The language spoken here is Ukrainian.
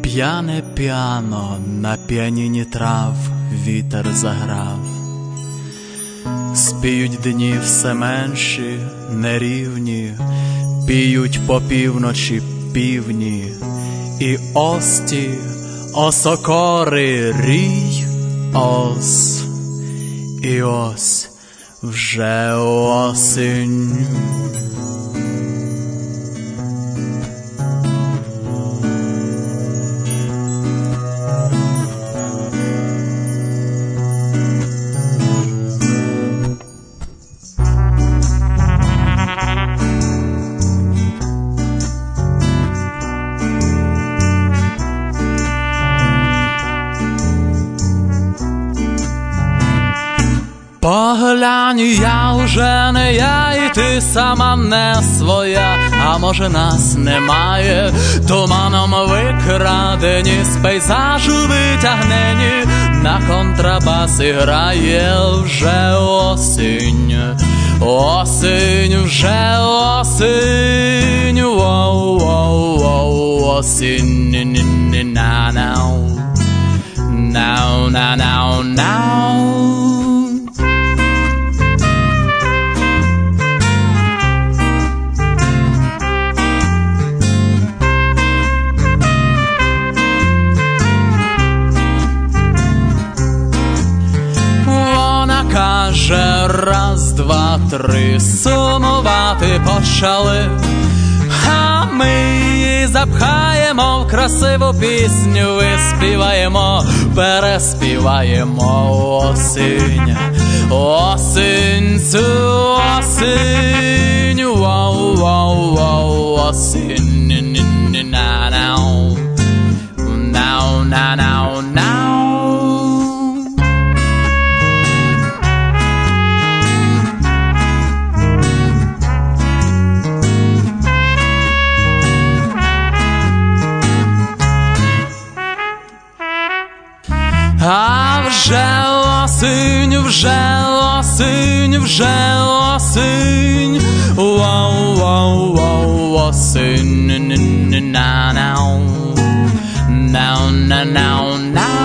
П'яне п'яно на п'яніні трав вітер заграв. Спіють дні все менші, нерівні, піють по півночі півні. І ості, осокори, рій, ос. І ось вже осінь. Поглянь, я уже не я, і ти сама не своя. А може нас немає, туманом викрадені, з пейзажу витягнені. На контрабасі грає вже осінь. Осінь, вже осінь. Воу-воу-воу, осінь. Now, now, now, now, now. Каже, раз, два, три, сумувати почали, а ми її запхаємо в красиву пісню і співаємо, переспіваємо осінь, осінь, цю осінь, воу, воу, воу, осінь, now, now, now, now, now. А вже осінь, вже осінь, вже осінь. Воу, воу, воу, осінь. Now, now, now, now, now, now.